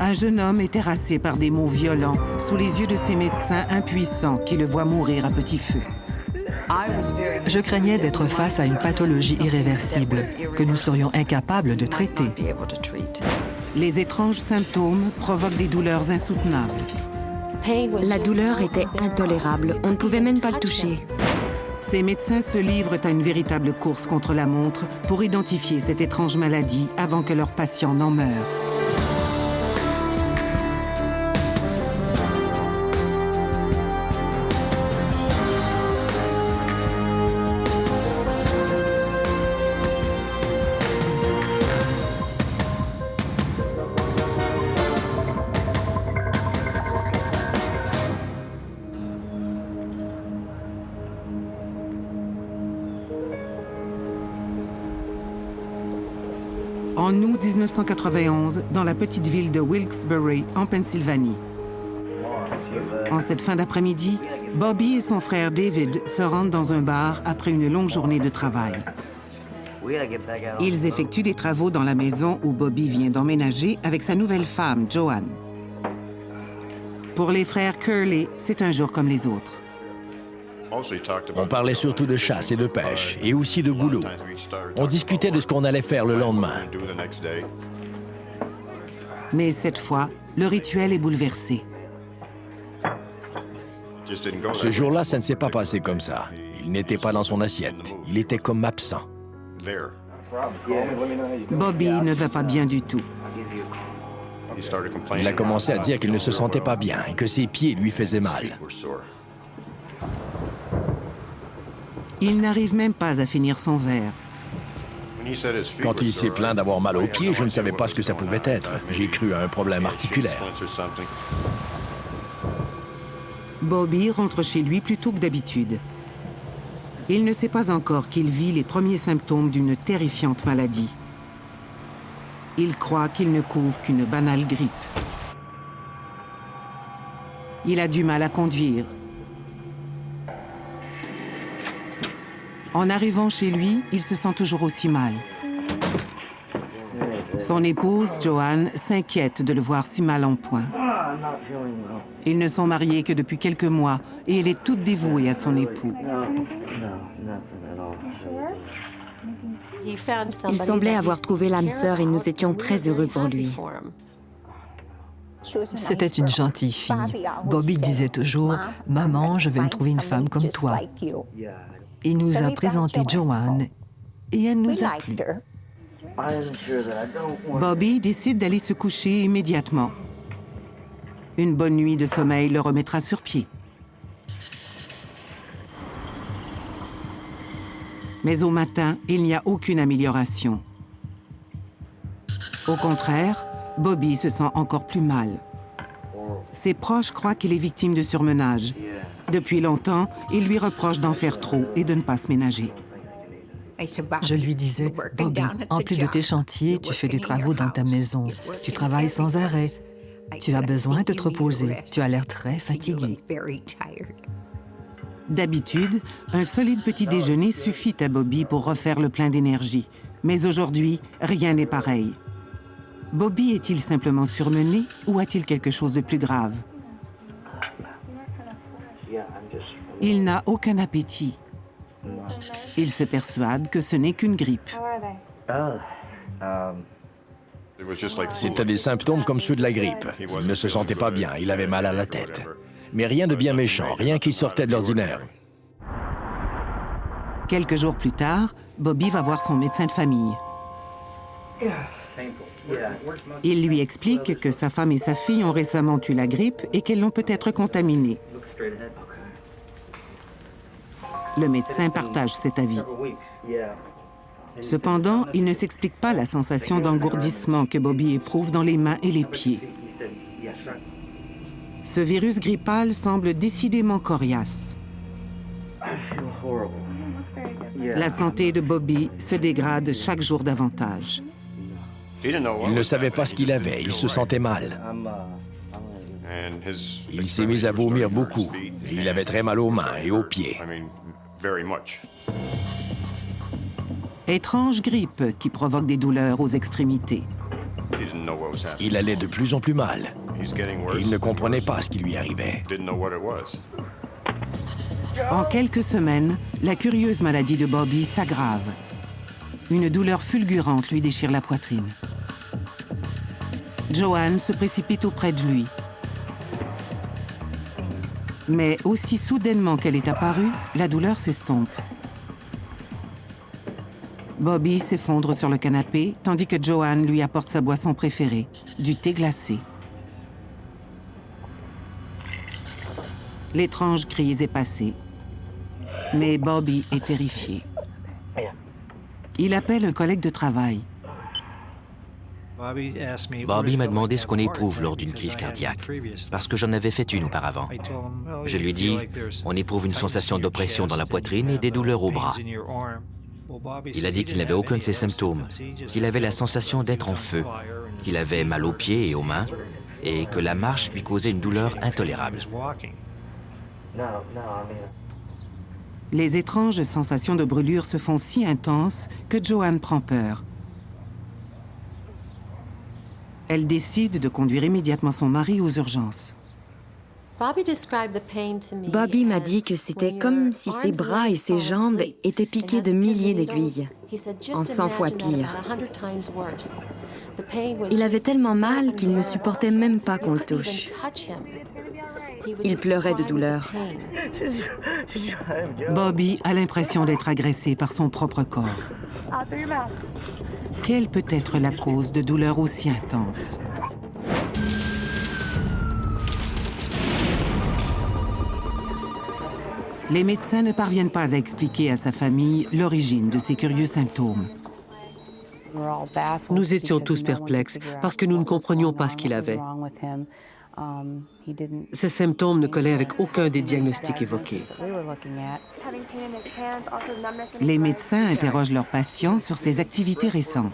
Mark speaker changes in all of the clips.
Speaker 1: Un jeune homme est terrassé par des maux violents sous les yeux de ses médecins impuissants qui le voient mourir à petit feu.
Speaker 2: Je craignais d'être face à une pathologie irréversible que nous serions incapables de traiter.
Speaker 1: Les étranges symptômes provoquent des douleurs insoutenables.
Speaker 3: La douleur était intolérable. On ne pouvait même pas le toucher.
Speaker 1: Ces médecins se livrent à une véritable course contre la montre pour identifier cette étrange maladie avant que leurs patients n'en meurent. En août 1991, dans la petite ville de Wilkes-Barre, en Pennsylvanie. En cette fin d'après-midi, Bobby et son frère David se rendent dans un bar après une longue journée de travail. Ils effectuent des travaux dans la maison où Bobby vient d'emménager avec sa nouvelle femme, Joanne. Pour les frères Curley, c'est un jour comme les autres.
Speaker 4: On parlait surtout de chasse et de pêche, et aussi de boulot. On discutait de ce qu'on allait faire le lendemain.
Speaker 1: Mais cette fois, le rituel est bouleversé.
Speaker 4: Ce jour-là, ça ne s'est pas passé comme ça. Il n'était pas dans son assiette. Il était comme absent.
Speaker 1: Bobby ne va pas bien du tout.
Speaker 4: Il a commencé à dire qu'il ne se sentait pas bien et que ses pieds lui faisaient mal.
Speaker 1: Il n'arrive même pas à finir son verre.
Speaker 4: Quand il s'est plaint d'avoir mal aux pieds, je ne savais pas ce que ça pouvait être. J'ai cru à un problème articulaire.
Speaker 1: Bobby rentre chez lui plus tôt que d'habitude. Il ne sait pas encore qu'il vit les premiers symptômes d'une terrifiante maladie. Il croit qu'il ne couvre qu'une banale grippe. Il a du mal à conduire. En arrivant chez lui, il se sent toujours aussi mal. Son épouse, Joanne, s'inquiète de le voir si mal en point. Ils ne sont mariés que depuis quelques mois et elle est toute dévouée à son époux.
Speaker 3: Il semblait avoir trouvé l'âme sœur et nous étions très heureux pour lui.
Speaker 2: C'était une gentille fille. Bobby disait toujours « Maman, je vais me trouver une femme comme toi ». Il nous a présenté Joanne et elle nous a plu.
Speaker 1: Bobby décide d'aller se coucher immédiatement. Une bonne nuit de sommeil le remettra sur pied. Mais au matin, il n'y a aucune amélioration. Au contraire, Bobby se sent encore plus mal. Ses proches croient qu'il est victime de surmenage. Depuis longtemps, ils lui reprochent d'en faire trop et de ne pas se ménager.
Speaker 2: Je lui disais « Bobby, en plus de tes chantiers, tu fais des travaux dans ta maison. Tu travailles sans arrêt. Tu as besoin de te reposer. Tu as l'air très fatigué. »
Speaker 1: D'habitude, un solide petit déjeuner suffit à Bobby pour refaire le plein d'énergie. Mais aujourd'hui, rien n'est pareil. Bobby est-il simplement surmené ou a-t-il quelque chose de plus grave? Il n'a aucun appétit. Il se persuade que ce n'est qu'une grippe.
Speaker 4: C'était des symptômes comme ceux de la grippe. Il ne se sentait pas bien, il avait mal à la tête. Mais rien de bien méchant, rien qui sortait de l'ordinaire.
Speaker 1: Quelques jours plus tard, Bobby va voir son médecin de famille. Il lui explique que sa femme et sa fille ont récemment eu la grippe et qu'elles l'ont peut-être contaminée. Le médecin partage cet avis. Cependant, il ne s'explique pas la sensation d'engourdissement que Bobby éprouve dans les mains et les pieds. Ce virus grippal semble décidément coriace. La santé de Bobby se dégrade chaque jour davantage.
Speaker 4: Il ne savait pas ce qu'il avait, il se sentait mal. Il s'est mis à vomir beaucoup. Et il avait très mal aux mains et aux pieds.
Speaker 1: Étrange grippe qui provoque des douleurs aux extrémités.
Speaker 4: Il allait de plus en plus mal. Et il ne comprenait pas ce qui lui arrivait.
Speaker 1: En quelques semaines, la curieuse maladie de Bobby s'aggrave. Une douleur fulgurante lui déchire la poitrine. Joanne se précipite auprès de lui. Mais aussi soudainement qu'elle est apparue, la douleur s'estompe. Bobby s'effondre sur le canapé, tandis que Joanne lui apporte sa boisson préférée, du thé glacé. L'étrange crise est passée. Mais Bobby est terrifié. Il appelle un collègue de travail.
Speaker 5: Bobby m'a demandé ce qu'on éprouve lors d'une crise cardiaque, parce que j'en avais fait une auparavant. Je lui ai dit, on éprouve une sensation d'oppression dans la poitrine et des douleurs au bras. Il a dit qu'il n'avait aucun de ces symptômes, qu'il avait la sensation d'être en feu, qu'il avait mal aux pieds et aux mains, et que la marche lui causait une douleur intolérable.
Speaker 1: Les étranges sensations de brûlure se font si intenses que Joanne prend peur. Elle décide de conduire immédiatement son mari aux urgences.
Speaker 3: Bobby m'a dit que c'était comme si ses bras et ses jambes étaient piqués de milliers d'aiguilles, en 100 fois pire. Il avait tellement mal qu'il ne supportait même pas qu'on le touche. Il pleurait de douleur.
Speaker 1: Bobby a l'impression d'être agressé par son propre corps. Quelle peut être la cause de douleurs aussi intenses? Les médecins ne parviennent pas à expliquer à sa famille l'origine de ces curieux symptômes.
Speaker 6: Nous étions tous perplexes parce que nous ne comprenions pas ce qu'il avait. Ces symptômes ne collaient avec aucun des diagnostics évoqués.
Speaker 1: Les médecins interrogent leurs patients sur ses activités récentes.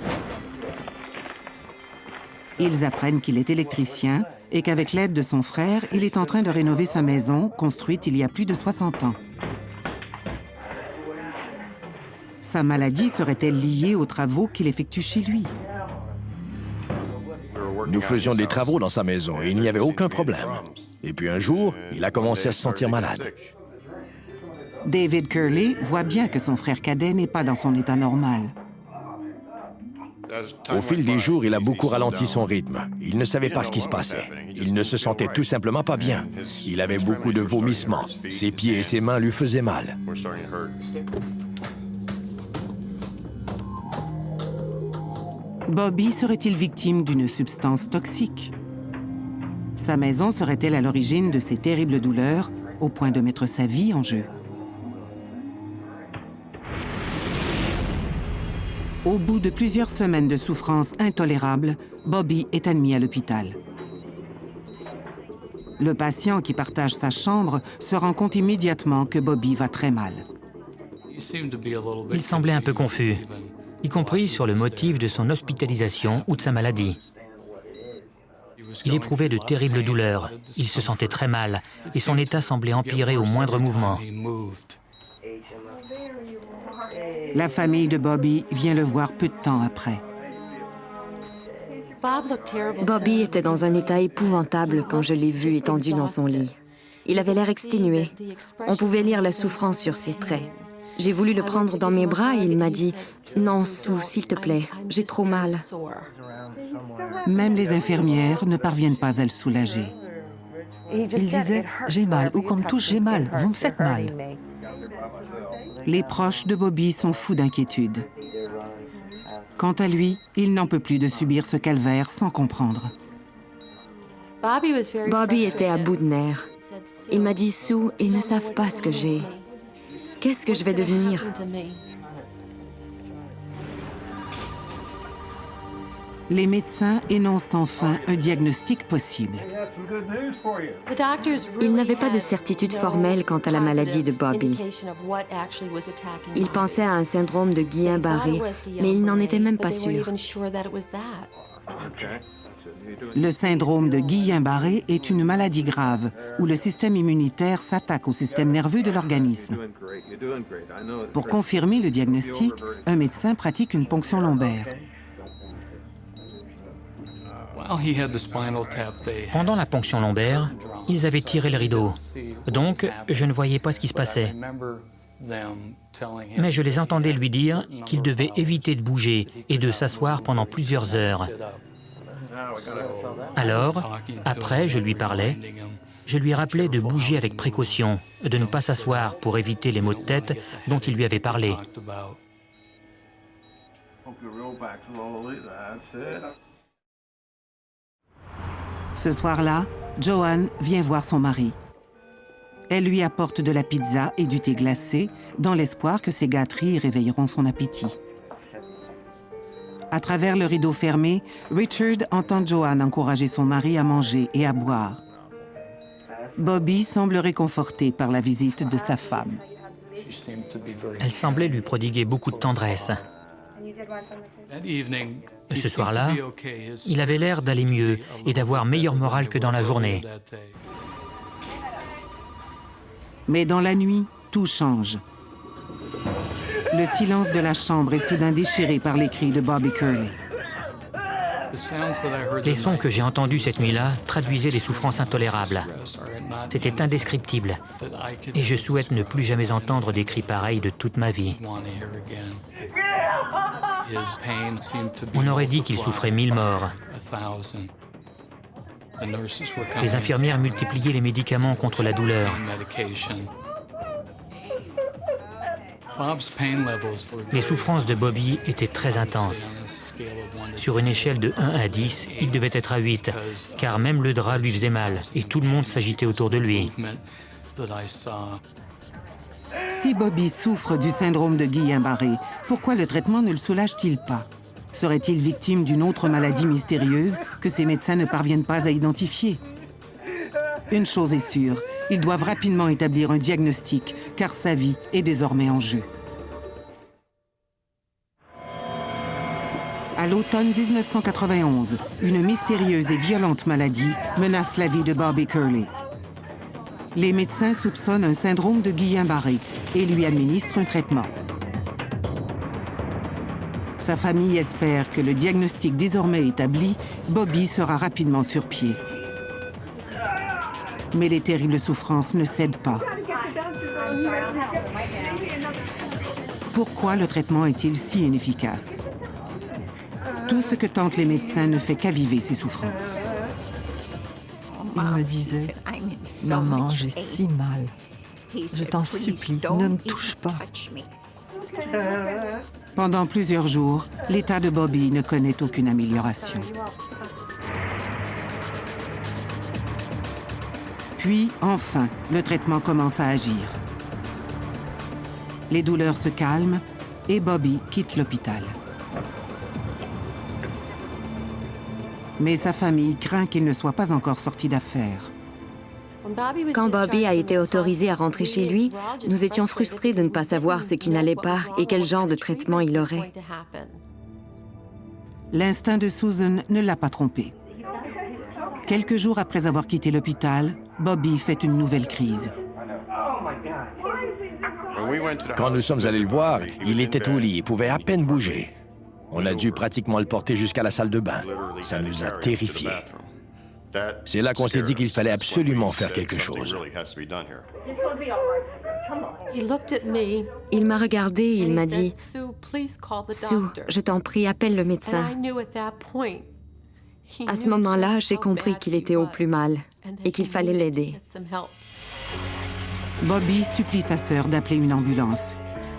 Speaker 1: Ils apprennent qu'il est électricien et qu'avec l'aide de son frère, il est en train de rénover sa maison, construite il y a plus de 60 ans. Sa maladie serait-elle liée aux travaux qu'il effectue chez lui?
Speaker 4: Nous faisions des travaux dans sa maison et il n'y avait aucun problème. Et puis un jour, il a commencé à se sentir malade.
Speaker 1: David Curley voit bien que son frère cadet n'est pas dans son état normal.
Speaker 4: Au fil des jours, il a beaucoup ralenti son rythme. Il ne savait pas ce qui se passait. Il ne se sentait tout simplement pas bien. Il avait beaucoup de vomissements. Ses pieds et ses mains lui faisaient mal.
Speaker 1: Bobby serait-il victime d'une substance toxique? Sa maison serait-elle à l'origine de ces terribles douleurs, au point de mettre sa vie en jeu? Au bout de plusieurs semaines de souffrance intolérable, Bobby est admis à l'hôpital. Le patient qui partage sa chambre se rend compte immédiatement que Bobby va très mal.
Speaker 7: Il semblait un peu confus, y compris sur le motif de son hospitalisation ou de sa maladie. Il éprouvait de terribles douleurs, il se sentait très mal et son état semblait empirer au moindre mouvement.
Speaker 1: La famille de Bobby vient le voir peu de temps après.
Speaker 3: Bobby était dans un état épouvantable quand je l'ai vu étendu dans son lit. Il avait l'air exténué. On pouvait lire la souffrance sur ses traits. J'ai voulu le prendre dans mes bras et il m'a dit « Non, Sue, s'il te plaît, j'ai trop mal. »
Speaker 1: Même les infirmières ne parviennent pas à le soulager.
Speaker 2: Il disait « J'ai mal, ou qu'on me touche, j'ai mal, vous me faites mal. »
Speaker 1: Les proches de Bobby sont fous d'inquiétude. Quant à lui, il n'en peut plus de subir ce calvaire sans comprendre.
Speaker 3: Bobby était à bout de nerfs. Il m'a dit « Sue, ils ne savent pas ce que j'ai. Qu'est-ce que je vais devenir? »
Speaker 1: Les médecins énoncent enfin un diagnostic possible.
Speaker 3: Ils n'avaient pas de certitude formelle quant à la maladie de Bobby. Ils pensaient à un syndrome de Guillain-Barré, mais ils n'en étaient même pas sûrs.
Speaker 1: Le syndrome de Guillain-Barré est une maladie grave où le système immunitaire s'attaque au système nerveux de l'organisme. Pour confirmer le diagnostic, un médecin pratique une ponction lombaire.
Speaker 7: Pendant la ponction lombaire, ils avaient tiré le rideau. Donc, je ne voyais pas ce qui se passait. Mais je les entendais lui dire qu'il devait éviter de bouger et de s'asseoir pendant plusieurs heures. Alors, après, je lui parlais. Je lui rappelais de bouger avec précaution, de ne pas s'asseoir pour éviter les maux de tête dont il lui avait parlé.
Speaker 1: Ce soir-là, Joanne vient voir son mari. Elle lui apporte de la pizza et du thé glacé, dans l'espoir que ces gâteries réveilleront son appétit. À travers le rideau fermé, Richard entend Joanne encourager son mari à manger et à boire. Bobby semble réconforté par la visite de sa femme.
Speaker 7: Elle semblait lui prodiguer beaucoup de tendresse. Ce soir-là, il avait l'air d'aller mieux et d'avoir meilleur moral que dans la journée.
Speaker 1: Mais dans la nuit, tout change. Le silence de la chambre est soudain déchiré par les cris de Bobby Curley.
Speaker 7: Les sons que j'ai entendus cette nuit-là traduisaient des souffrances intolérables. C'était indescriptible. Et je souhaite ne plus jamais entendre des cris pareils de toute ma vie. On aurait dit qu'il souffrait 1000 morts. Les infirmières multipliaient les médicaments contre la douleur. Les souffrances de Bobby étaient très intenses. Sur une échelle de 1 à 10, il devait être à 8, car même le drap lui faisait mal et tout le monde s'agitait autour de lui.
Speaker 1: Si Bobby souffre du syndrome de Guillain-Barré, pourquoi le traitement ne le soulage-t-il pas? Serait-il victime d'une autre maladie mystérieuse que ces médecins ne parviennent pas à identifier? Une chose est sûre, ils doivent rapidement établir un diagnostic, car sa vie est désormais en jeu. À l'automne 1991, une mystérieuse et violente maladie menace la vie de Bobby Curley. Les médecins soupçonnent un syndrome de Guillain-Barré et lui administrent un traitement. Sa famille espère que le diagnostic désormais établi, Bobby sera rapidement sur pied. Mais les terribles souffrances ne cèdent pas. Pourquoi le traitement est-il si inefficace? Tout ce que tentent les médecins ne fait qu'aviver ses souffrances.
Speaker 2: Il me disait, « Maman, j'ai si mal. Je t'en supplie, ne me touche pas. »
Speaker 1: Pendant plusieurs jours, l'état de Bobby ne connaît aucune amélioration. Puis, enfin, le traitement commence à agir. Les douleurs se calment et Bobby quitte l'hôpital. Mais sa famille craint qu'il ne soit pas encore sorti d'affaire.
Speaker 3: Quand Bobby a été autorisé à rentrer chez lui, nous étions frustrés de ne pas savoir ce qui n'allait pas et quel genre de traitement il aurait.
Speaker 1: L'instinct de Susan ne l'a pas trompé. Quelques jours après avoir quitté l'hôpital, Bobby fait une nouvelle crise.
Speaker 4: Quand nous sommes allés le voir, il était au lit et pouvait à peine bouger. On a dû pratiquement le porter jusqu'à la salle de bain. Ça nous a terrifiés. C'est là qu'on s'est dit qu'il fallait absolument faire quelque chose.
Speaker 3: Il m'a regardé et il m'a dit, « Sue, je t'en prie, appelle le médecin. » À ce moment-là, j'ai compris qu'il était au plus mal et qu'il fallait l'aider.
Speaker 1: Bobby supplie sa sœur d'appeler une ambulance.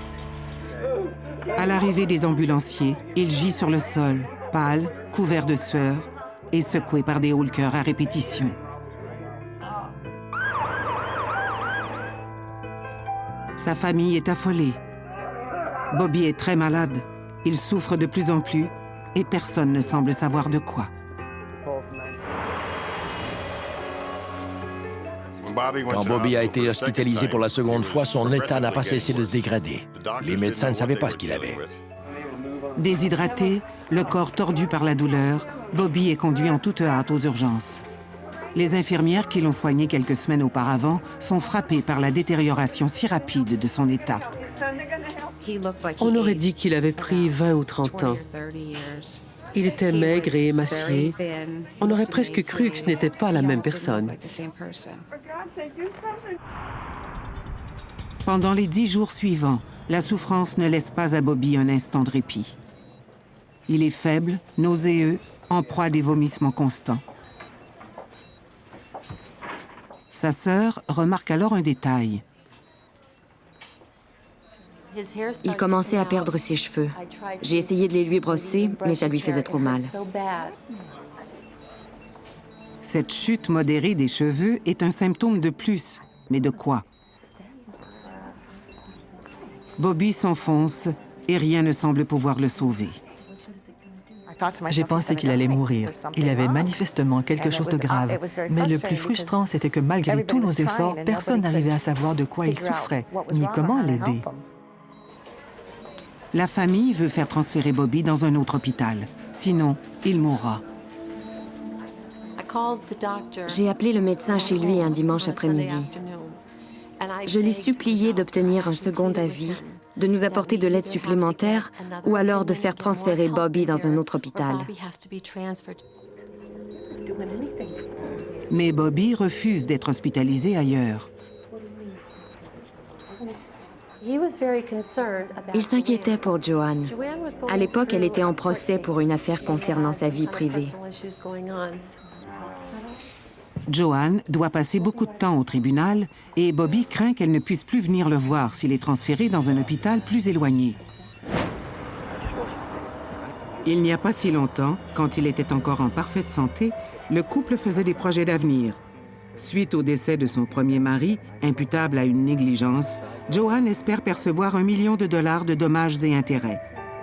Speaker 1: À l'arrivée des ambulanciers, il gît sur le sol, pâle, couvert de sueur et secoué par des hauts-le-cœur à répétition. Sa famille est affolée. Bobby est très malade. Il souffre de plus en plus et personne ne semble savoir de quoi.
Speaker 4: Quand Bobby a été hospitalisé pour la seconde fois, son état n'a pas cessé de se dégrader. Les médecins ne savaient pas ce qu'il avait.
Speaker 1: Déshydraté, le corps tordu par la douleur, Bobby est conduit en toute hâte aux urgences. Les infirmières qui l'ont soigné quelques semaines auparavant sont frappées par la détérioration si rapide de son état.
Speaker 6: On aurait dit qu'il avait pris 20 ou 30 ans. Il était maigre et émacié. On aurait presque cru que ce n'était pas la même personne.
Speaker 1: Pendant les 10 jours suivants, la souffrance ne laisse pas à Bobby un instant de répit. Il est faible, nauséeux, en proie à des vomissements constants. Sa sœur remarque alors un détail.
Speaker 3: Il commençait à perdre ses cheveux. J'ai essayé de les lui brosser, mais ça lui faisait trop mal.
Speaker 1: Cette chute modérée des cheveux est un symptôme de plus. Mais de quoi? Bobby s'enfonce et rien ne semble pouvoir le sauver.
Speaker 2: J'ai pensé qu'il allait mourir. Il avait manifestement quelque chose de grave. Mais le plus frustrant, c'était que malgré tous nos efforts, personne n'arrivait à savoir de quoi il souffrait, ni comment l'aider.
Speaker 1: La famille veut faire transférer Bobby dans un autre hôpital. Sinon, il mourra.
Speaker 3: J'ai appelé le médecin chez lui un dimanche après-midi. Je l'ai supplié d'obtenir un second avis, de nous apporter de l'aide supplémentaire ou alors de faire transférer Bobby dans un autre hôpital.
Speaker 1: Mais Bobby refuse d'être hospitalisé ailleurs.
Speaker 3: Il s'inquiétait pour Joanne. À l'époque, elle était en procès pour une affaire concernant sa vie privée.
Speaker 1: Joanne doit passer beaucoup de temps au tribunal et Bobby craint qu'elle ne puisse plus venir le voir s'il est transféré dans un hôpital plus éloigné. Il n'y a pas si longtemps, quand il était encore en parfaite santé, le couple faisait des projets d'avenir. Suite au décès de son premier mari, imputable à une négligence, Joanne espère percevoir $1 million de dommages et intérêts.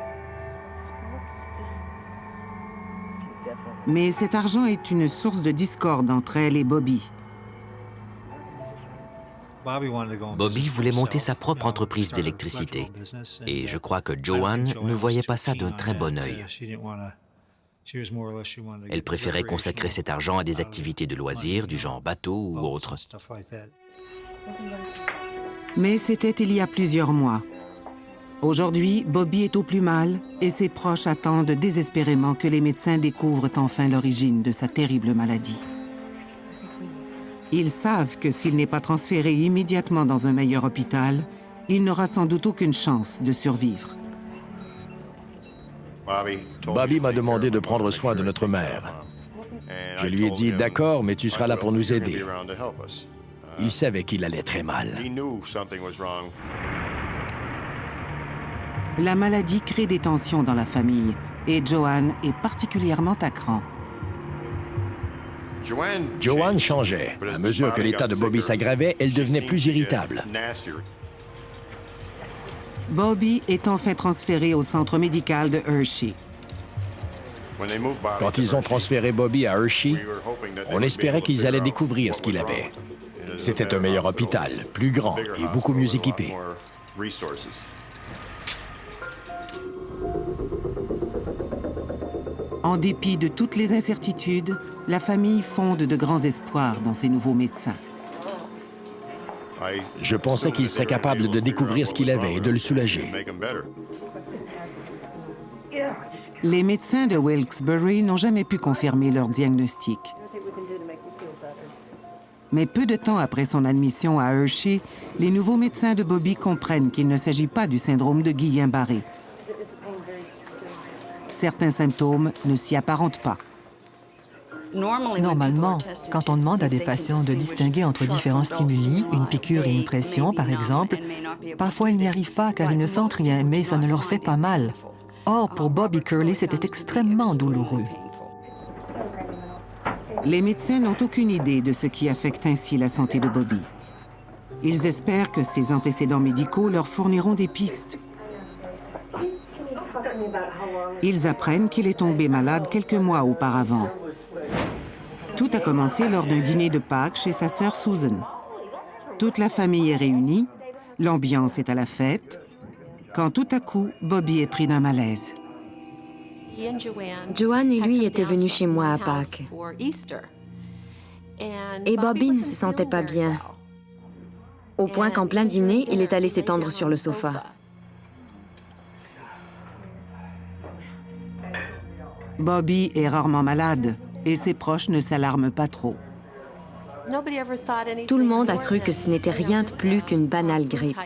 Speaker 1: Mais cet argent est une source de discorde entre elle et Bobby.
Speaker 5: Bobby voulait monter sa propre entreprise d'électricité. Et je crois que Joanne ne voyait pas ça d'un très bon œil. Elle préférait consacrer cet argent à des activités de loisirs, du genre bateau ou autre.
Speaker 1: Mais c'était il y a plusieurs mois. Aujourd'hui, Bobby est au plus mal et ses proches attendent désespérément que les médecins découvrent enfin l'origine de sa terrible maladie. Ils savent que s'il n'est pas transféré immédiatement dans un meilleur hôpital, il n'aura sans doute aucune chance de survivre.
Speaker 4: Bobby m'a demandé de prendre soin de notre mère. Je lui ai dit, d'accord, mais tu seras là pour nous aider. Il savait qu'il allait très mal.
Speaker 1: La maladie crée des tensions dans la famille et Joanne est particulièrement à cran.
Speaker 4: Joanne changeait. À mesure que l'état de Bobby s'aggravait, elle devenait plus irritable.
Speaker 1: Bobby est enfin transféré au centre médical de Hershey.
Speaker 4: Quand ils ont transféré Bobby à Hershey, on espérait qu'ils allaient découvrir ce qu'il avait. C'était un meilleur hôpital, plus grand et beaucoup mieux équipé.
Speaker 1: En dépit de toutes les incertitudes, la famille fonde de grands espoirs dans ces nouveaux médecins.
Speaker 4: Je pensais qu'il serait capable de découvrir ce qu'il avait et de le soulager.
Speaker 1: Les médecins de Wilkes-Barre n'ont jamais pu confirmer leur diagnostic. Mais peu de temps après son admission à Hershey, les nouveaux médecins de Bobby comprennent qu'il ne s'agit pas du syndrome de Guillain-Barré. Certains symptômes ne s'y apparentent pas.
Speaker 2: Normalement, quand on demande à des patients de distinguer entre différents stimuli, une piqûre et une pression, par exemple, parfois ils n'y arrivent pas car ils ne sentent rien, mais ça ne leur fait pas mal. Or, pour Bobby Curley, c'était extrêmement douloureux.
Speaker 1: Les médecins n'ont aucune idée de ce qui affecte ainsi la santé de Bobby. Ils espèrent que ses antécédents médicaux leur fourniront des pistes. Ils apprennent qu'il est tombé malade quelques mois auparavant. Tout a commencé lors d'un dîner de Pâques chez sa sœur Susan. Toute la famille est réunie, l'ambiance est à la fête, quand tout à coup, Bobby est pris d'un malaise.
Speaker 3: Joanne et lui étaient venus chez moi à Pâques. Et Bobby ne se sentait pas bien, au point qu'en plein dîner, il est allé s'étendre sur le sofa.
Speaker 1: Bobby est rarement malade et ses proches ne s'alarment pas trop.
Speaker 3: Tout le monde a cru que ce n'était rien de plus qu'une banale grippe.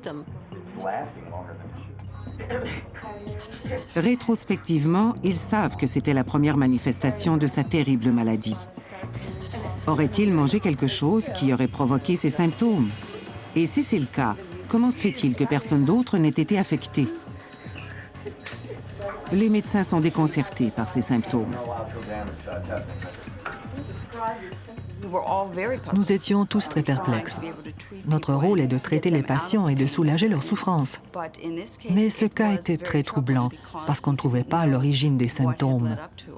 Speaker 1: Rétrospectivement, ils savent que c'était la première manifestation de sa terrible maladie. Aurait-il mangé quelque chose qui aurait provoqué ces symptômes? Et si c'est le cas, comment se fait-il que personne d'autre n'ait été affecté? Les médecins sont déconcertés par ces symptômes.
Speaker 2: Nous étions tous très perplexes. Notre rôle est de traiter les patients et de soulager leurs souffrances. Mais ce cas était très troublant parce qu'on ne trouvait pas l'origine des symptômes.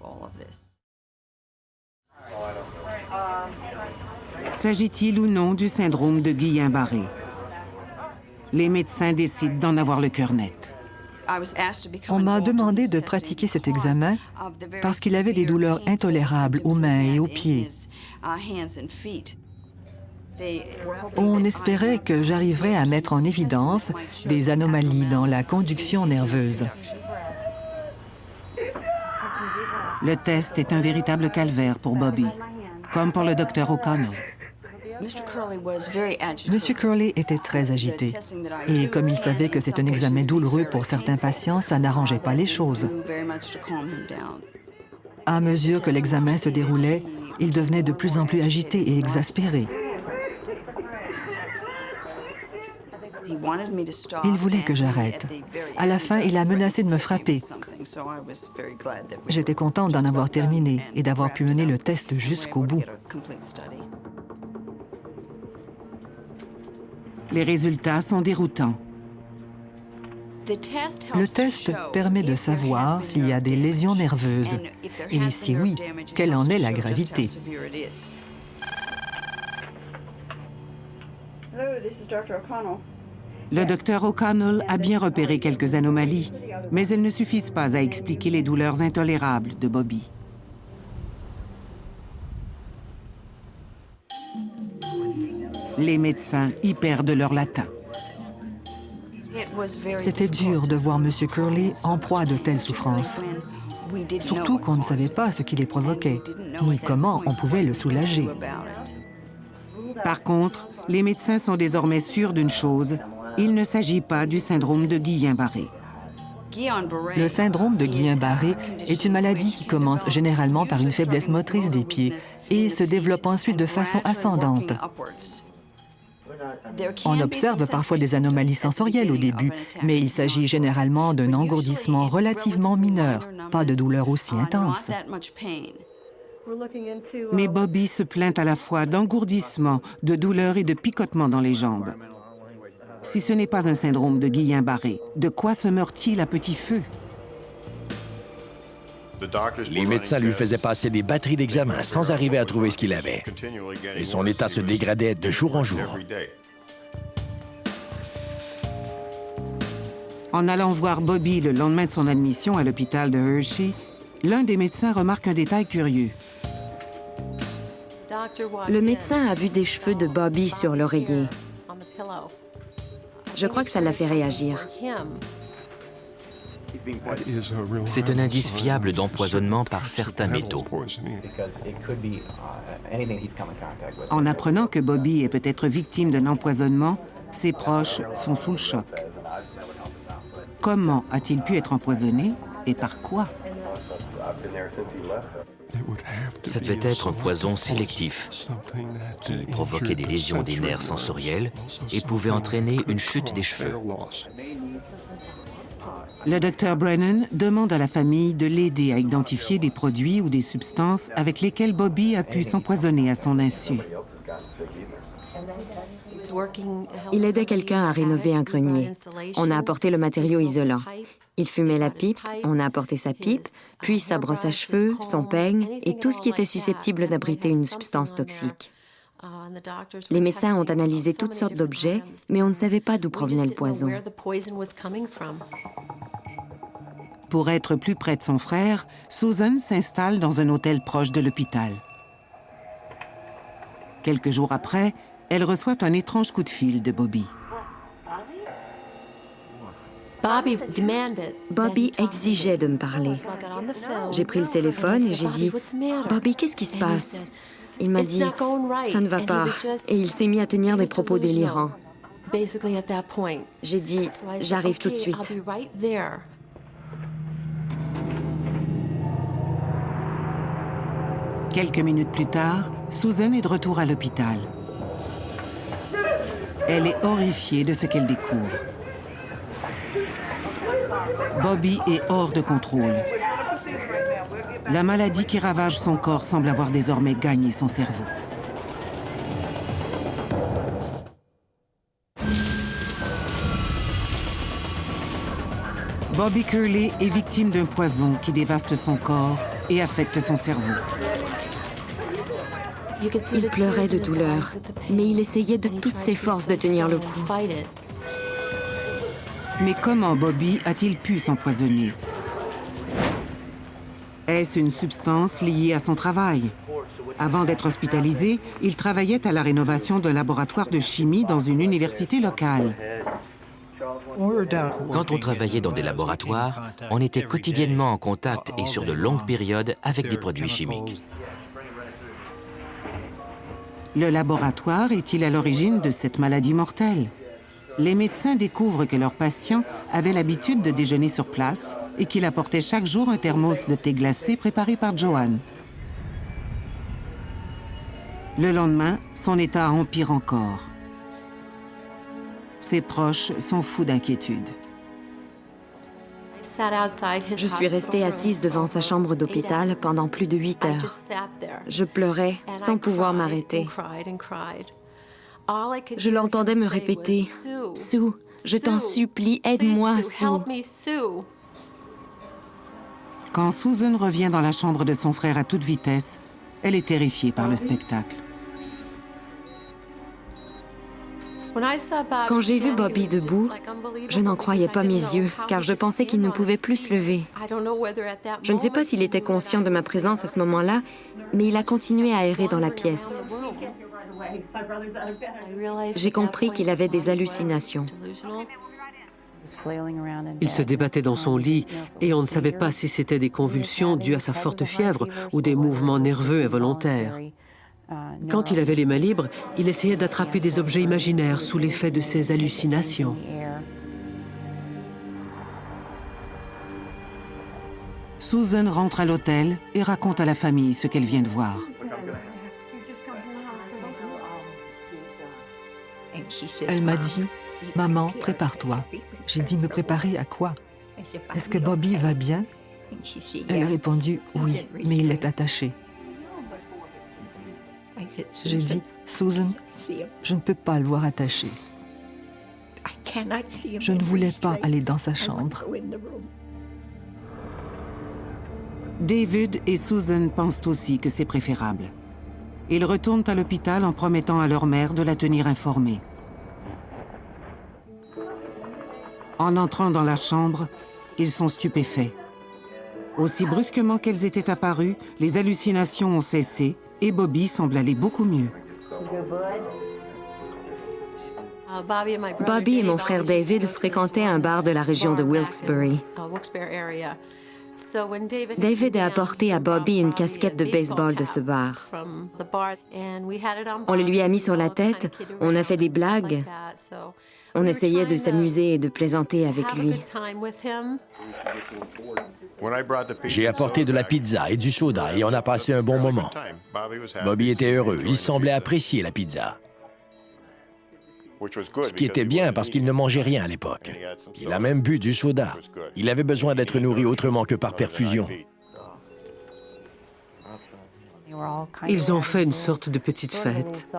Speaker 1: S'agit-il ou non du syndrome de Guillain-Barré? Les médecins décident d'en avoir le cœur net.
Speaker 2: On m'a demandé de pratiquer cet examen parce qu'il avait des douleurs intolérables aux mains et aux pieds. On espérait que j'arriverais à mettre en évidence des anomalies dans la conduction nerveuse.
Speaker 1: Le test est un véritable calvaire pour Bobby, comme pour le docteur O'Connell.
Speaker 2: M. Curley était très agité. Et comme il savait que c'est un examen douloureux pour certains patients, ça n'arrangeait pas les choses. À mesure que l'examen se déroulait, il devenait de plus en plus agité et exaspéré. Il voulait que j'arrête. À la fin, il a menacé de me frapper. J'étais contente d'en avoir terminé et d'avoir pu mener le test jusqu'au bout.
Speaker 1: Les résultats sont déroutants.
Speaker 2: Le test permet de savoir s'il y a des lésions nerveuses et si oui, quelle en est la gravité.
Speaker 1: Le docteur O'Connell a bien repéré quelques anomalies, mais elles ne suffisent pas à expliquer les douleurs intolérables de Bobby. Les médecins y perdent leur latin.
Speaker 2: C'était dur de voir M. Curley en proie à de telles souffrances. Surtout qu'on ne savait pas ce qui les provoquait, ni comment on pouvait le soulager.
Speaker 1: Par contre, les médecins sont désormais sûrs d'une chose, il ne s'agit pas du syndrome de Guillain-Barré.
Speaker 2: Le syndrome de Guillain-Barré est une maladie qui commence généralement par une faiblesse motrice des pieds et se développe ensuite de façon ascendante. On observe parfois des anomalies sensorielles au début, mais il s'agit généralement d'un engourdissement relativement mineur, pas de douleur aussi intense.
Speaker 1: Mais Bobby se plaint à la fois d'engourdissement, de douleur et de picotement dans les jambes. Si ce n'est pas un syndrome de Guillain-Barré, de quoi se meurt-il à petit feu?
Speaker 4: Les médecins lui faisaient passer des batteries d'examens sans arriver à trouver ce qu'il avait. Et son état se dégradait de jour en jour.
Speaker 1: En allant voir Bobby le lendemain de son admission à l'hôpital de Hershey, l'un des médecins remarque un détail curieux.
Speaker 3: Le médecin a vu des cheveux de Bobby sur l'oreiller. Je crois que ça l'a fait réagir.
Speaker 5: C'est un indice fiable d'empoisonnement par certains métaux.
Speaker 1: En apprenant que Bobby est peut-être victime d'un empoisonnement, ses proches sont sous le choc. Comment a-t-il pu être empoisonné et par quoi?
Speaker 5: Ça devait être un poison sélectif qui provoquait des lésions des nerfs sensoriels et pouvait entraîner une chute des cheveux.
Speaker 1: Le docteur Brennan demande à la famille de l'aider à identifier des produits ou des substances avec lesquelles Bobby a pu s'empoisonner à son insu.
Speaker 3: Il aidait quelqu'un à rénover un grenier. On a apporté le matériau isolant. Il fumait la pipe, on a apporté sa pipe, puis sa brosse à cheveux, son peigne et tout ce qui était susceptible d'abriter une substance toxique. Les médecins ont analysé toutes sortes d'objets, mais on ne savait pas d'où provenait le poison.
Speaker 1: Pour être plus près de son frère, Susan s'installe dans un hôtel proche de l'hôpital. Quelques jours après, elle reçoit un étrange coup de fil de Bobby.
Speaker 3: Bobby exigeait de me parler. J'ai pris le téléphone et j'ai dit « Bobby, qu'est-ce qui se passe ?» Il m'a dit « Ça ne va pas » et il s'est mis à tenir des propos délirants. J'ai dit « J'arrive tout de suite ».
Speaker 1: Quelques minutes plus tard, Susan est de retour à l'hôpital. Elle est horrifiée de ce qu'elle découvre. Bobby est hors de contrôle. La maladie qui ravage son corps semble avoir désormais gagné son cerveau. Bobby Curley est victime d'un poison qui dévaste son corps et affecte son cerveau.
Speaker 3: Il pleurait de douleur, mais il essayait de toutes ses forces de tenir le coup.
Speaker 1: Mais comment Bobby a-t-il pu s'empoisonner? Est-ce une substance liée à son travail? Avant d'être hospitalisé, il travaillait à la rénovation d'un laboratoire de chimie dans une université locale.
Speaker 5: Quand on travaillait dans des laboratoires, on était quotidiennement en contact et sur de longues périodes avec des produits chimiques.
Speaker 1: Le laboratoire est-il à l'origine de cette maladie mortelle? Les médecins découvrent que leurs patients avaient l'habitude de déjeuner sur place et qu'il apportait chaque jour un thermos de thé glacé préparé par Joanne. Le lendemain, son état empire encore. Ses proches sont fous d'inquiétude.
Speaker 3: Je suis restée assise devant sa chambre d'hôpital pendant plus de 8 heures. Je pleurais sans pouvoir m'arrêter. Je l'entendais me répéter « Sue, je t'en supplie, aide-moi, Sue ».
Speaker 1: Quand Susan revient dans la chambre de son frère à toute vitesse, elle est terrifiée par le spectacle.
Speaker 3: Quand j'ai vu Bobby debout, je n'en croyais pas mes yeux, car je pensais qu'il ne pouvait plus se lever. Je ne sais pas s'il était conscient de ma présence à ce moment-là, mais il a continué à errer dans la pièce. J'ai compris qu'il avait des hallucinations.
Speaker 6: Il se débattait dans son lit et on ne savait pas si c'était des convulsions dues à sa forte fièvre ou des mouvements nerveux involontaires. Quand il avait les mains libres, il essayait d'attraper des objets imaginaires sous l'effet de ses hallucinations.
Speaker 1: Susan rentre à l'hôtel et raconte à la famille ce qu'elle vient de voir.
Speaker 2: Elle m'a dit « Maman, prépare-toi ». J'ai dit « Me préparer à quoi? Est-ce que Bobby va bien ?» Elle a répondu « Oui, mais il est attaché ». J'ai dit « Susan, je ne peux pas le voir attaché. Je ne voulais pas aller dans sa chambre. »
Speaker 1: David et Susan pensent aussi que c'est préférable. Ils retournent à l'hôpital en promettant à leur mère de la tenir informée. En entrant dans la chambre, ils sont stupéfaits. Aussi brusquement qu'elles étaient apparues, les hallucinations ont cessé et Bobby semble aller beaucoup mieux.
Speaker 3: Bobby et mon frère David fréquentaient un bar de la région de Wilkes-Barre. David a apporté à Bobby une casquette de baseball de ce bar. On le lui a mis sur la tête, on a fait des blagues, on essayait de s'amuser et de plaisanter avec lui.
Speaker 4: J'ai apporté de la pizza et du soda et on a passé un bon moment. Bobby était heureux, il semblait apprécier la pizza. Ce qui était bien parce qu'il ne mangeait rien à l'époque. Il a même bu du soda. Il avait besoin d'être nourri autrement que par perfusion.
Speaker 6: Ils ont fait une sorte de petite fête.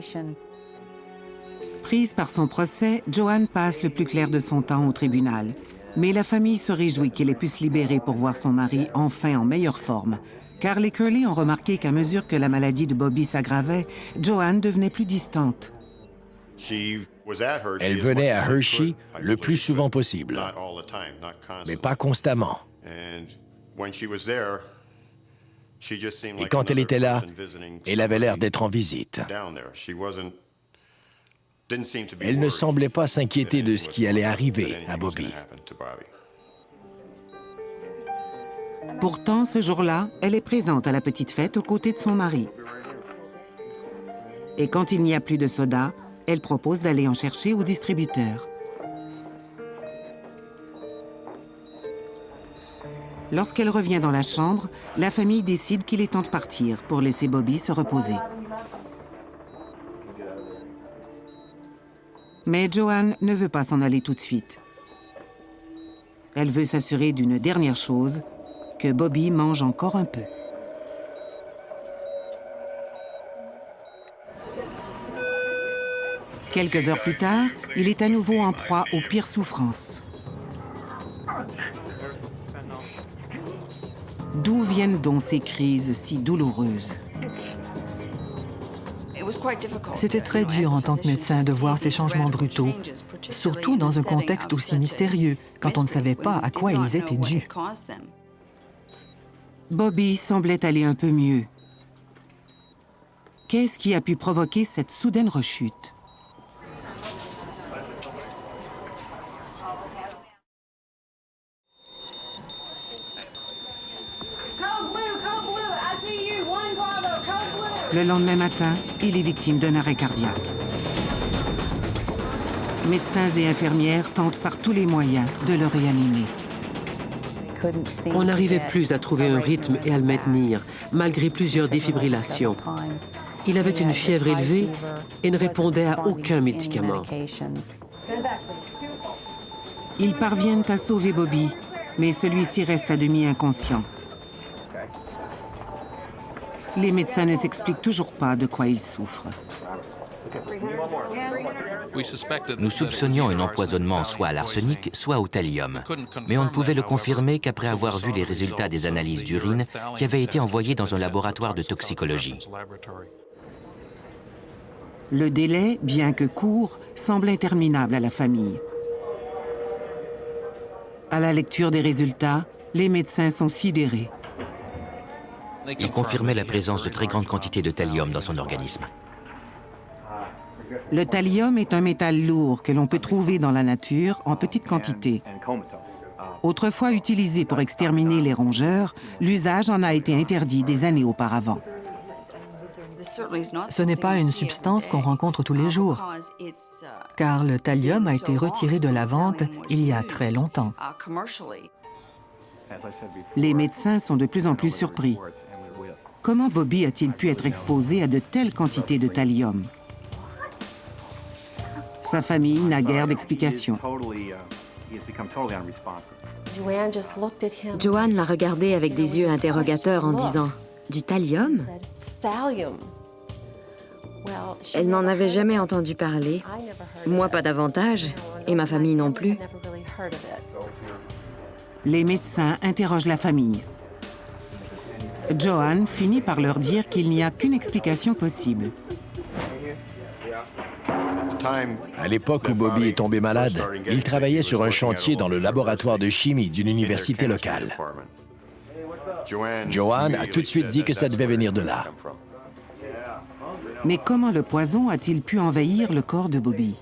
Speaker 1: Prise par son procès, Joanne passe le plus clair de son temps au tribunal. Mais la famille se réjouit qu'elle ait pu se libérer pour voir son mari enfin en meilleure forme. Car les Curley ont remarqué qu'à mesure que la maladie de Bobby s'aggravait, Joanne devenait plus distante.
Speaker 4: Elle venait à Hershey le plus souvent possible, mais pas constamment. Et quand elle était là, elle avait l'air d'être en visite. Elle ne semblait pas s'inquiéter de ce qui allait arriver à Bobby.
Speaker 1: Pourtant, ce jour-là, elle est présente à la petite fête aux côtés de son mari. Et quand il n'y a plus de soda, elle propose d'aller en chercher au distributeur. Lorsqu'elle revient dans la chambre, la famille décide qu'il est temps de partir pour laisser Bobby se reposer. Mais Joanne ne veut pas s'en aller tout de suite. Elle veut s'assurer d'une dernière chose, que Bobby mange encore un peu. Quelques heures plus tard, il est à nouveau en proie aux pires souffrances. D'où viennent donc ces crises si douloureuses?
Speaker 2: C'était très dur en tant que médecin de voir ces changements brutaux, surtout dans un contexte aussi mystérieux, quand on ne savait pas à quoi ils étaient dus.
Speaker 1: Bobby semblait aller un peu mieux. Qu'est-ce qui a pu provoquer cette soudaine rechute? Le lendemain matin, il est victime d'un arrêt cardiaque. Médecins et infirmières tentent par tous les moyens de le réanimer.
Speaker 6: On n'arrivait plus à trouver un rythme et à le maintenir, malgré plusieurs défibrillations. Il avait une fièvre élevée et ne répondait à aucun médicament.
Speaker 1: Ils parviennent à sauver Bobby, mais celui-ci reste à demi inconscient. Les médecins ne s'expliquent toujours pas de quoi il souffre.
Speaker 5: Nous soupçonnions un empoisonnement soit à l'arsenic, soit au thallium. Mais on ne pouvait le confirmer qu'après avoir vu les résultats des analyses d'urine qui avaient été envoyés dans un laboratoire de toxicologie.
Speaker 1: Le délai, bien que court, semble interminable à la famille. À la lecture des résultats, les médecins sont sidérés.
Speaker 5: Il confirmait la présence de très grandes quantités de thallium dans son organisme.
Speaker 1: Le thallium est un métal lourd que l'on peut trouver dans la nature en petite quantité. Autrefois utilisé pour exterminer les rongeurs, l'usage en a été interdit des années auparavant.
Speaker 2: Ce n'est pas une substance qu'on rencontre tous les jours, car le thallium a été retiré de la vente il y a très longtemps.
Speaker 1: Les médecins sont de plus en plus surpris. Comment Bobby a-t-il pu être exposé à de telles quantités de thallium? Sa famille n'a guère d'explication.
Speaker 3: Joanne l'a regardé avec des yeux interrogateurs en disant « Du thallium ?» Elle n'en avait jamais entendu parler. Moi, pas davantage, et ma famille non plus.
Speaker 1: Les médecins interrogent la famille. Joanne finit par leur dire qu'il n'y a qu'une explication possible.
Speaker 4: À l'époque où Bobby est tombé malade, il travaillait sur un chantier dans le laboratoire de chimie d'une université locale. Joanne a tout de suite dit que ça devait venir de là.
Speaker 1: Mais comment le poison a-t-il pu envahir le corps de Bobby?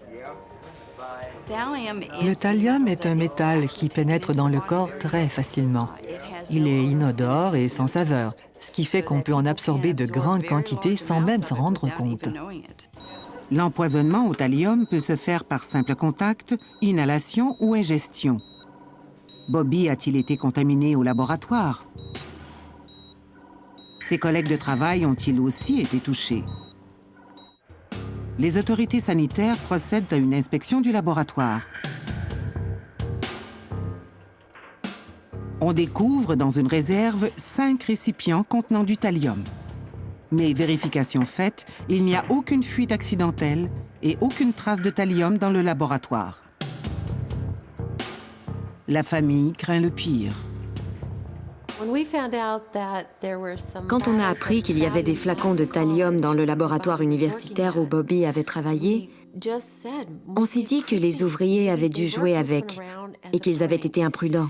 Speaker 2: Le thallium est un métal qui pénètre dans le corps très facilement. Il est inodore et sans saveur, ce qui fait qu'on peut en absorber de grandes quantités sans même s'en rendre compte.
Speaker 1: L'empoisonnement au thallium peut se faire par simple contact, inhalation ou ingestion. Bobby a-t-il été contaminé au laboratoire? Ses collègues de travail ont-ils aussi été touchés? Les autorités sanitaires procèdent à une inspection du laboratoire. On découvre dans une réserve 5 récipients contenant du thallium. Mais vérification faite, il n'y a aucune fuite accidentelle et aucune trace de thallium dans le laboratoire. La famille craint le pire.
Speaker 3: Quand on a appris qu'il y avait des flacons de thallium dans le laboratoire universitaire où Bobby avait travaillé, on s'est dit que les ouvriers avaient dû jouer avec et qu'ils avaient été imprudents.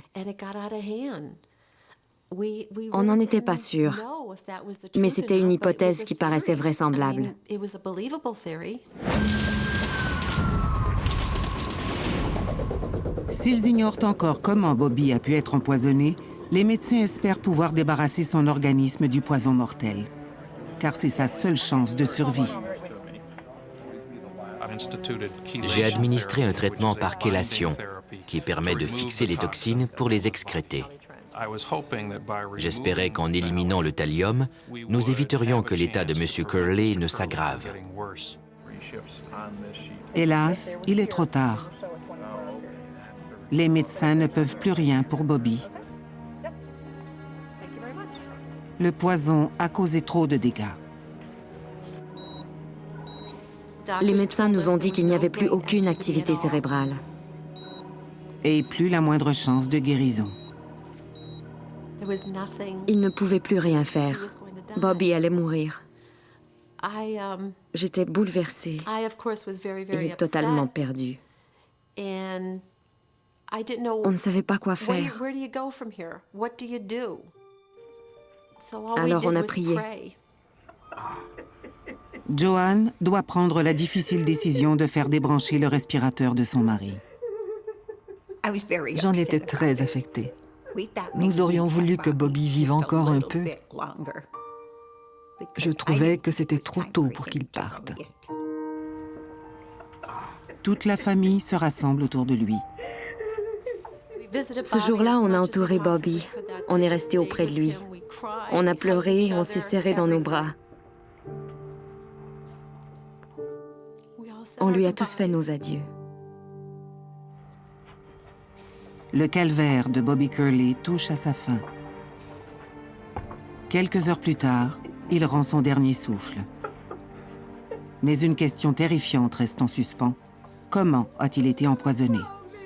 Speaker 3: On n'en était pas sûr, mais c'était une hypothèse qui paraissait vraisemblable.
Speaker 1: S'ils ignorent encore comment Bobby a pu être empoisonné, les médecins espèrent pouvoir débarrasser son organisme du poison mortel, car c'est sa seule chance de survie.
Speaker 5: J'ai administré un traitement par chélation qui permet de fixer les toxines pour les excréter. J'espérais qu'en éliminant le thallium, nous éviterions que l'état de M. Curley ne s'aggrave.
Speaker 1: Hélas, il est trop tard. Les médecins ne peuvent plus rien pour Bobby. Le poison a causé trop de dégâts.
Speaker 3: Les médecins nous ont dit qu'il n'y avait plus aucune activité cérébrale.
Speaker 1: Et plus la moindre chance de guérison.
Speaker 3: Ils ne pouvaient plus rien faire. Bobby allait mourir. J'étais bouleversée et totalement perdue. On ne savait pas quoi faire. Alors on a prié.
Speaker 1: Joanne doit prendre la difficile décision de faire débrancher le respirateur de son mari.
Speaker 2: J'en étais très affectée. Nous aurions voulu que Bobby vive encore un peu. Je trouvais que c'était trop tôt pour qu'il parte.
Speaker 1: Toute la famille se rassemble autour de lui.
Speaker 3: Ce jour-là, on a entouré Bobby. On est resté auprès de lui. On a pleuré, on s'est serré dans nos bras. On lui a tous fait nos adieux.
Speaker 1: Le calvaire de Bobby Curley touche à sa fin. Quelques heures plus tard, il rend son dernier souffle. Mais une question terrifiante reste en suspens. Comment a-t-il été empoisonné?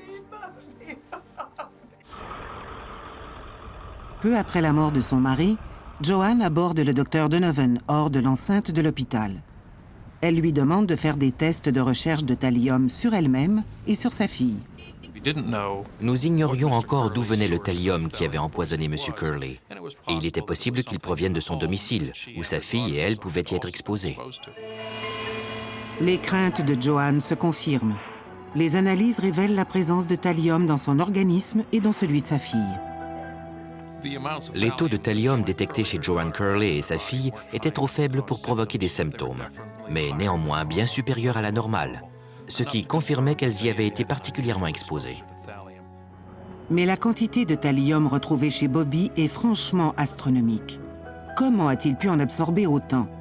Speaker 1: Peu après la mort de son mari, Joanne aborde le docteur Donovan hors de l'enceinte de l'hôpital. Elle lui demande de faire des tests de recherche de thallium sur elle-même et sur sa fille.
Speaker 5: Nous ignorions encore d'où venait le thallium qui avait empoisonné M. Curley. Et il était possible qu'il provienne de son domicile, où sa fille et elle pouvaient y être exposées.
Speaker 1: Les craintes de Joanne se confirment. Les analyses révèlent la présence de thallium dans son organisme et dans celui de sa fille.
Speaker 5: Les taux de thallium détectés chez Joanne Curley et sa fille étaient trop faibles pour provoquer des symptômes, mais néanmoins bien supérieurs à la normale, ce qui confirmait qu'elles y avaient été particulièrement exposées.
Speaker 1: Mais la quantité de thallium retrouvée chez Bobby est franchement astronomique. Comment a-t-il pu en absorber autant?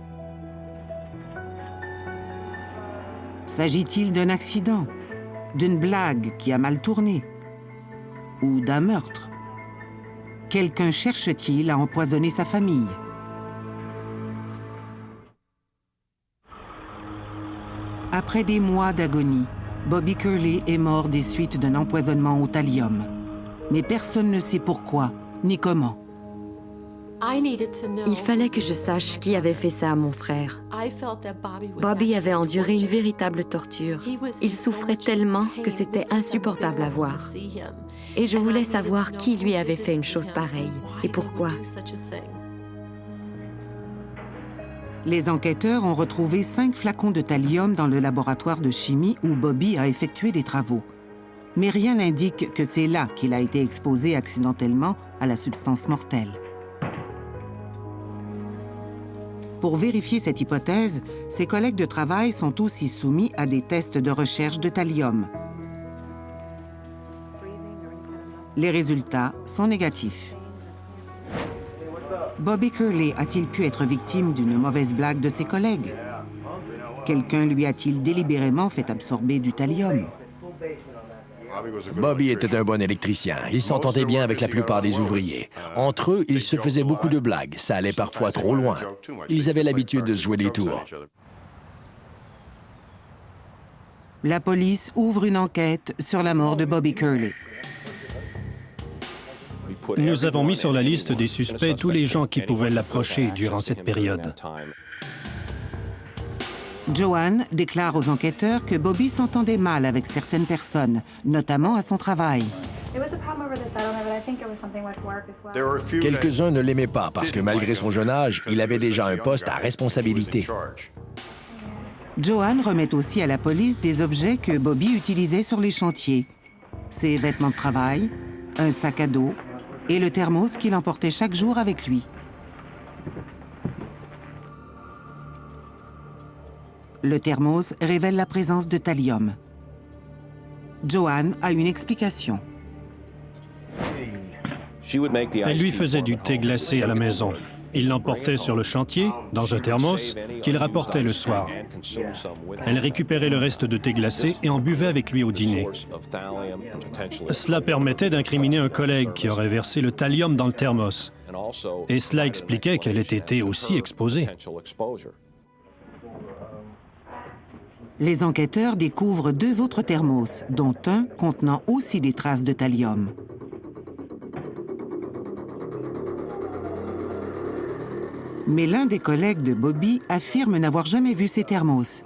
Speaker 1: S'agit-il d'un accident, d'une blague qui a mal tourné ou d'un meurtre? Quelqu'un cherche-t-il à empoisonner sa famille? Après des mois d'agonie, Bobby Curley est mort des suites d'un empoisonnement au thallium. Mais personne ne sait pourquoi, ni comment.
Speaker 3: Il fallait que je sache qui avait fait ça à mon frère. Bobby avait enduré une véritable torture. Il souffrait tellement que c'était insupportable à voir. Et je voulais savoir qui lui avait fait une chose pareille et pourquoi.
Speaker 1: Les enquêteurs ont retrouvé 5 flacons de thallium dans le laboratoire de chimie où Bobby a effectué des travaux. Mais rien n'indique que c'est là qu'il a été exposé accidentellement à la substance mortelle. Pour vérifier cette hypothèse, ses collègues de travail sont aussi soumis à des tests de recherche de thallium. Les résultats sont négatifs. Bobby Curley a-t-il pu être victime d'une mauvaise blague de ses collègues? Quelqu'un lui a-t-il délibérément fait absorber du thallium?
Speaker 4: Bobby était un bon électricien. Il s'entendait bien avec la plupart des ouvriers. Entre eux, ils se faisaient beaucoup de blagues. Ça allait parfois trop loin. Ils avaient l'habitude de se jouer des tours.
Speaker 1: La police ouvre une enquête sur la mort de Bobby Curley.
Speaker 8: Nous avons mis sur la liste des suspects tous les gens qui pouvaient l'approcher durant cette période.
Speaker 1: Joanne déclare aux enquêteurs que Bobby s'entendait mal avec certaines personnes, notamment à son travail.
Speaker 4: Quelques-uns ne l'aimaient pas parce que malgré son jeune âge, il avait déjà un poste à responsabilité.
Speaker 1: Joanne remet aussi à la police des objets que Bobby utilisait sur les chantiers. ses vêtements de travail, un sac à dos et le thermos qu'il emportait chaque jour avec lui. Le thermos révèle la présence de thallium. Joanne a une explication.
Speaker 8: Elle lui faisait du thé glacé à la maison. Il l'emportait sur le chantier, dans un thermos, qu'il rapportait le soir. Elle récupérait le reste de thé glacé et en buvait avec lui au dîner. Cela permettait d'incriminer un collègue qui aurait versé le thallium dans le thermos. Et cela expliquait qu'elle ait été aussi exposée.
Speaker 1: Les enquêteurs découvrent 2 autres thermos, dont un contenant aussi des traces de thallium. Mais l'un des collègues de Bobby affirme n'avoir jamais vu ces thermos.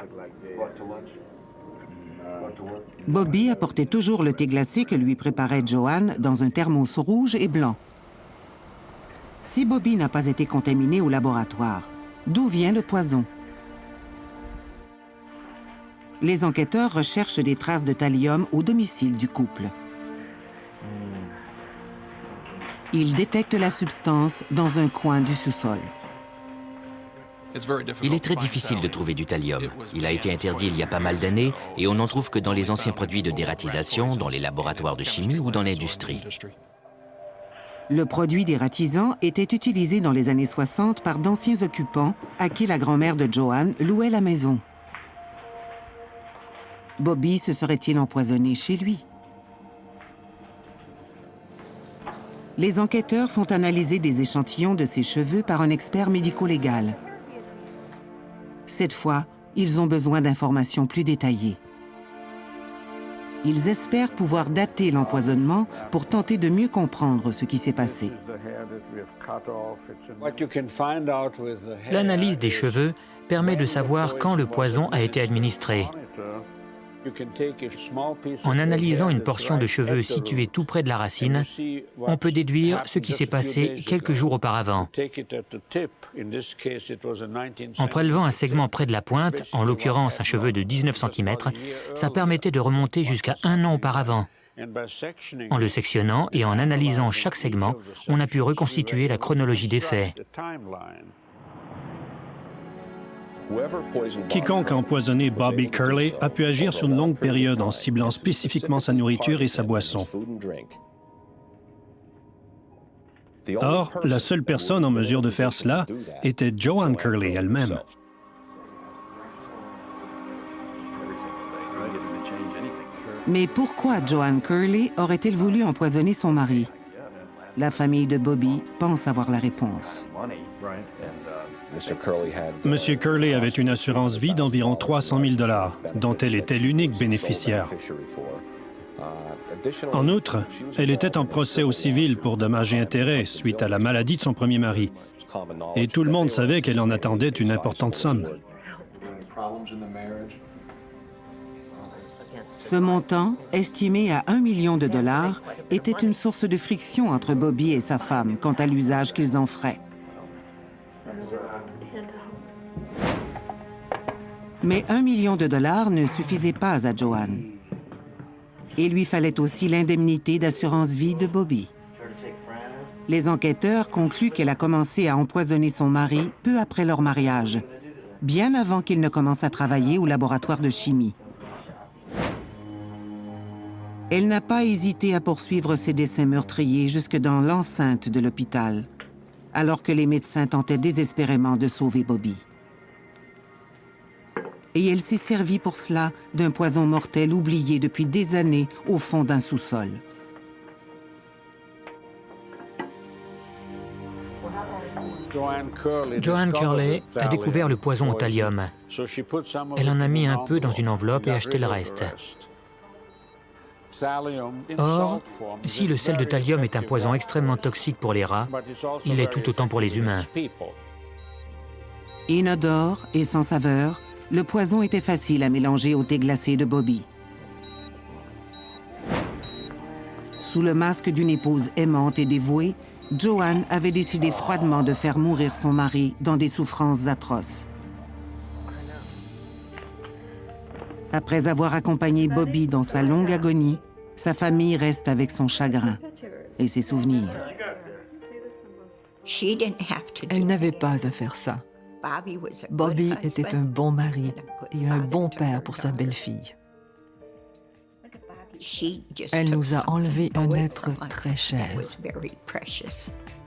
Speaker 1: Bobby apportait toujours le thé glacé que lui préparait Joanne dans un thermos rouge et blanc. Si Bobby n'a pas été contaminé au laboratoire, d'où vient le poison? Les enquêteurs recherchent des traces de thallium au domicile du couple. Ils détectent la substance dans un coin du sous-sol.
Speaker 5: Il est très difficile de trouver du thallium. Il a été interdit il y a pas mal d'années et on n'en trouve que dans les anciens produits de dératisation, dans les laboratoires de chimie ou dans l'industrie.
Speaker 1: Le produit dératisant était utilisé dans les années 60 par d'anciens occupants à qui la grand-mère de Joanne louait la maison. Bobby se serait-il empoisonné chez lui? Les enquêteurs font analyser des échantillons de ses cheveux par un expert médico-légal. Cette fois, ils ont besoin d'informations plus détaillées. Ils espèrent pouvoir dater l'empoisonnement pour tenter de mieux comprendre ce qui s'est passé.
Speaker 7: L'analyse des cheveux permet de savoir quand le poison a été administré. En analysant une portion de cheveux située tout près de la racine, on peut déduire ce qui s'est passé quelques jours auparavant. En prélevant un segment près de la pointe, en l'occurrence un cheveu de 19 cm, ça permettait de remonter jusqu'à 1 an auparavant. En le sectionnant et en analysant chaque segment, on a pu reconstituer la chronologie des faits.
Speaker 8: Quiconque a empoisonné Bobby Curley a pu agir sur une longue période en ciblant spécifiquement sa nourriture et sa boisson. Or, la seule personne en mesure de faire cela était Joanne Curley elle-même.
Speaker 1: Mais pourquoi Joanne Curley aurait-elle voulu empoisonner son mari? La famille de Bobby pense avoir la réponse.
Speaker 8: M. Curley avait une assurance vie d'environ 300 000 $, dont elle était l'unique bénéficiaire. En outre, elle était en procès au civil pour dommages et intérêts suite à la maladie de son premier mari. Et tout le monde savait qu'elle en attendait une importante somme.
Speaker 1: Ce montant, estimé à $1 million, était une source de friction entre Bobby et sa femme quant à l'usage qu'ils en feraient. Mais $1 million ne suffisait pas à Joanne. Il lui fallait aussi l'indemnité d'assurance vie de Bobby. Les enquêteurs concluent qu'elle a commencé à empoisonner son mari peu après leur mariage, bien avant qu'il ne commence à travailler au laboratoire de chimie. Elle n'a pas hésité à poursuivre ses desseins meurtriers jusque dans l'enceinte de l'hôpital, alors que les médecins tentaient désespérément de sauver Bobby. Et elle s'est servie pour cela d'un poison mortel oublié depuis des années au fond d'un sous-sol.
Speaker 7: Joanne Curley a découvert le poison au thallium. Elle en a mis un peu dans une enveloppe et acheté le reste. Or, si le sel de thallium est un poison extrêmement toxique pour les rats, il l'est tout autant pour les humains.
Speaker 1: Inodore et sans saveur, le poison était facile à mélanger au thé glacé de Bobby. Sous le masque d'une épouse aimante et dévouée, Joanne avait décidé froidement de faire mourir son mari dans des souffrances atroces. Après avoir accompagné Bobby dans sa longue agonie, Sa famille reste avec son chagrin et ses souvenirs.
Speaker 2: Elle n'avait pas à faire ça. Bobby était un bon mari et un bon père pour sa belle-fille. Elle nous a enlevé un être très cher.